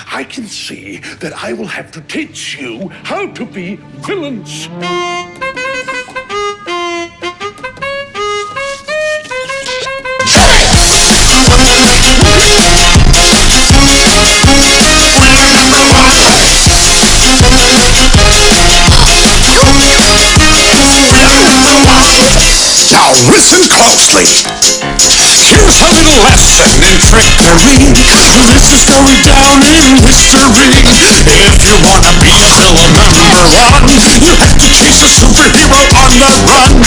I can see that I will have to teach you how to be villains. Now listen closely. Here's a little lesson in trickery. This is going down in history. If you wanna be a villain #1, you have to chase a superhero on the run.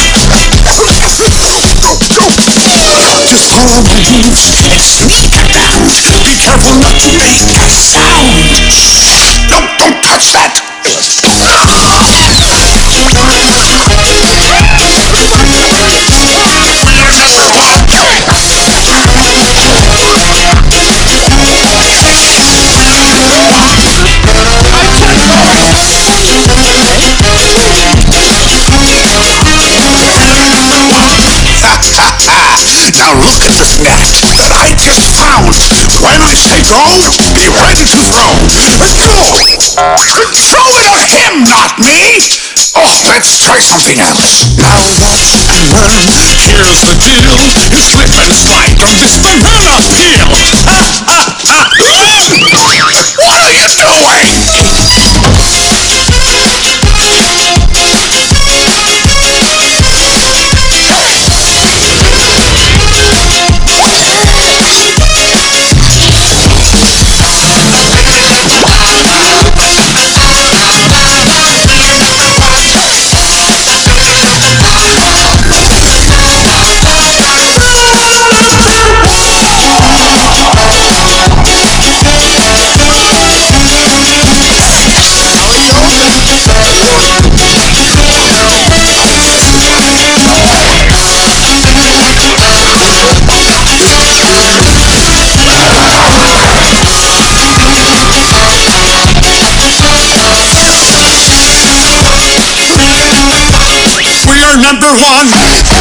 Just follow my moves and sneak around. Be careful not to make a sound. Don't touch that. Now look at this net that I just found. When I say go, be ready to throw. Go! Throw it at him, not me! Oh, let's try something else. Now watch and learn. Here's the deal. You slip and slide on this banana peel. What are you doing? #1.